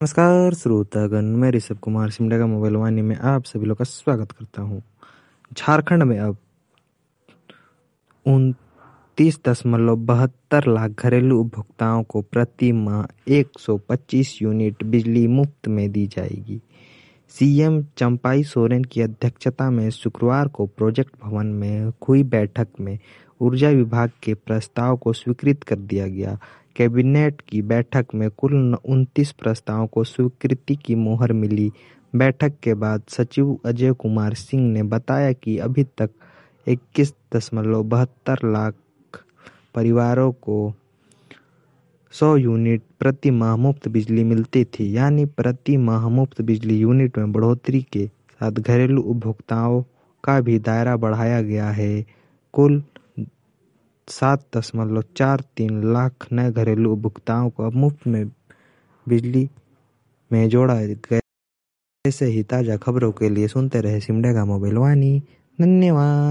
नमस्कार श्रोतागण, मैं ऋषभ कुमार सिमडेगा मोबाइल वाणी में आप सभी लोग का स्वागत करता हूं। झारखंड में अब 29.72 लाख घरेलू उपभोक्ताओं को प्रति माह 125 यूनिट बिजली मुफ्त में दी जाएगी। सीएम चंपाई सोरेन की अध्यक्षता में शुक्रवार को प्रोजेक्ट भवन में हुई बैठक में ऊर्जा विभाग के प्रस्ताव को स्वीकृत कर दिया गया। कैबिनेट की बैठक में कुल 29 प्रस्तावों को स्वीकृति की मोहर मिली। बैठक के बाद सचिव अजय कुमार सिंह ने बताया कि अभी तक 21.72 लाख परिवारों को 100 यूनिट प्रति माह मुफ्त बिजली मिलती थी। यानी प्रति माह मुफ्त बिजली यूनिट में बढ़ोतरी के साथ घरेलू उपभोक्ताओं का भी दायरा बढ़ाया गया है। कुल 7.43 लाख नए घरेलू उपभोक्ताओं को अब मुफ्त में बिजली में जोड़ा गया। ऐसे ही ताज़ा खबरों के लिए सुनते रहे सिमडेगा मोबाइल वाणी। धन्यवाद।